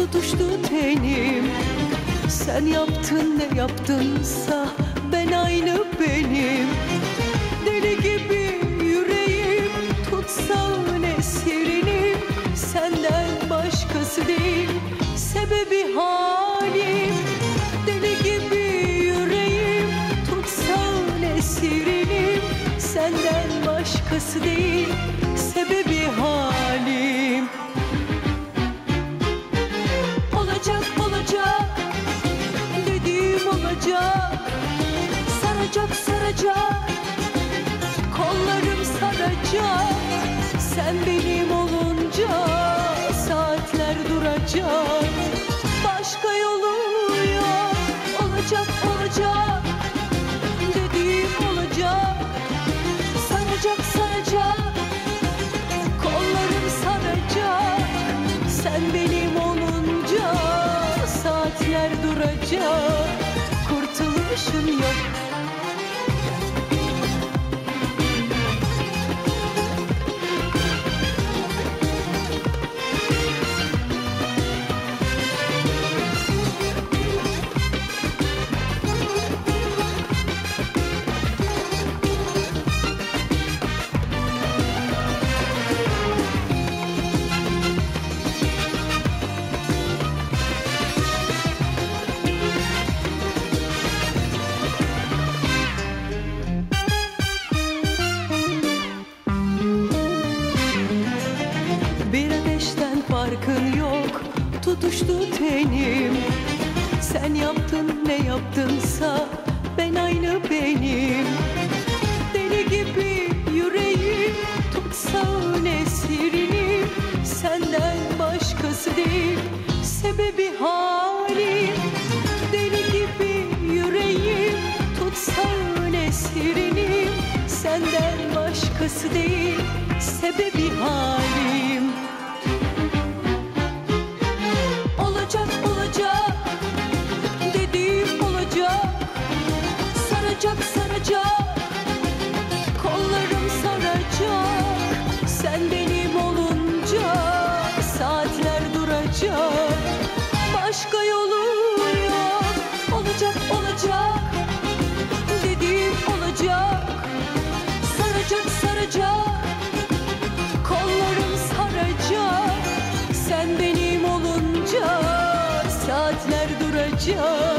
tutuştu tenim. Sen yaptın ne yaptınsa ben aynı benim. Deli gibi yüreğim tutsan esirinim. Senden başkası değil sebebi halim. Deli gibi yüreğim tutsan esirinim. Senden başkası değil sebebi halim. Olacak olacak dediğim olacak. Saracak saracak kollarım saracak. Sen benim olunca saatler duracak. Başka yolu yok. Olacak olacak dediğim olacak. Saracak saracak kollarım saracak. Sen benim olunca saatler duracak. Kurtuluşun yok. Bir ateşten farkın yok, tutuştu tenim. Sen yaptın ne yaptınsa ben aynı benim. Deli gibi yüreğim tutsan esirinim. Senden başkası değil sebebi halim. Deli gibi yüreğim tutsan esirinim. Senden başkası değil sebebi halim. Olacak olacak dediğim olacak. Saracak saracak kollarım saracak. Sen benim olunca saatler duracak. Başka yolu yok. Olacak olacak dediğim olacak. Saracak saracak kollarım saracak. Sen benim olunca saatler duracak.